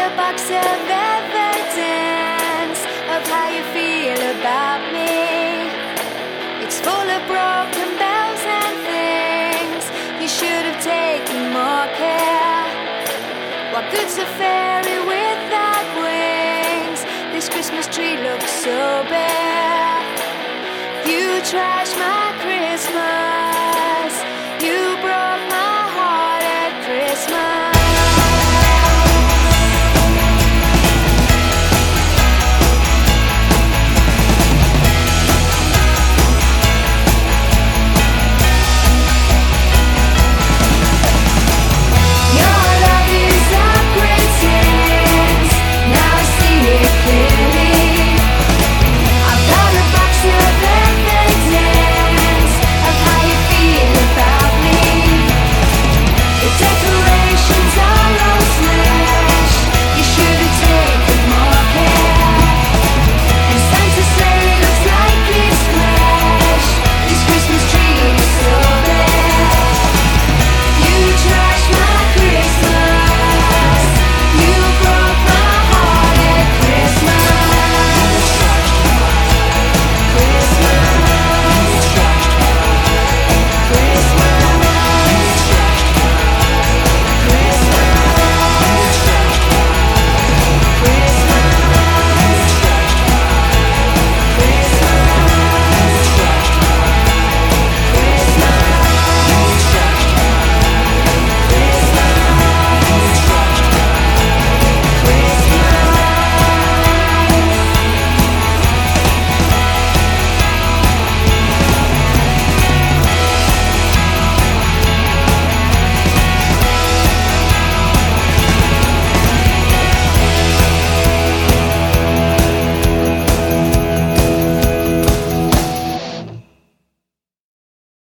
a box of evidence of how you feel about me. It's full of broken bells and things. You should have taken more care. What good's a fairy without wings? This Christmas tree looks so bare. You trashed my